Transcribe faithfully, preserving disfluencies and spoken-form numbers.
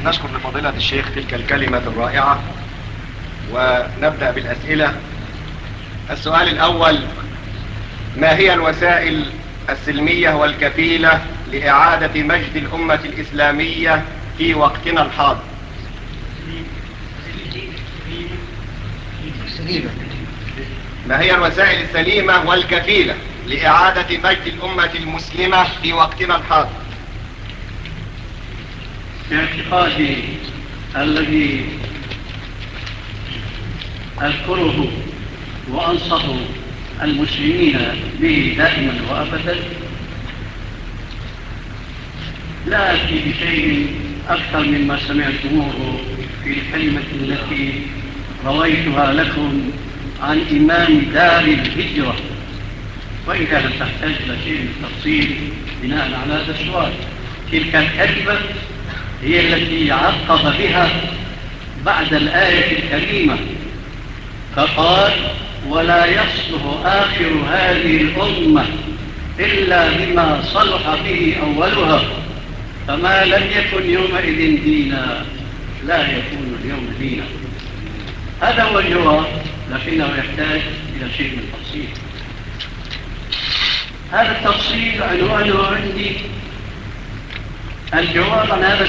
نشكر لفضيلة الشيخ تلك الكلمة الرائعة، ونبدأ بالأسئلة. السؤال الأول: ما هي الوسائل السلمية والكفيلة لإعادة مجد الأمة الإسلامية في وقتنا الحاضر؟ ما هي الوسائل السليمة والكفيلة لإعادة مجد الأمة المسلمة في وقتنا الحاضر؟ باعتقادي الذي أذكره وأنصح المسلمين به دائما وأبدا، لا أتي بشيء أكثر مما سمعتموه في الكلمة التي رويتها لكم عن إمام دار الهجرة، وإذا لم تحتاج إلى شيء من التفصيل بناء على هذا السؤال. تلك الكلمة هي التي عقب بها بعد الآية الكريمة فقال: ولا يصلح آخر هذه الأمة إلا بما صلح به أولها، فما لم يكن يومئذ دينا لا يكون اليوم دينا. هذا هو الجواب، لكنه يحتاج إلى شيء من التفصيل. هذا التفصيل عنوانه عندي الجواب عن هذا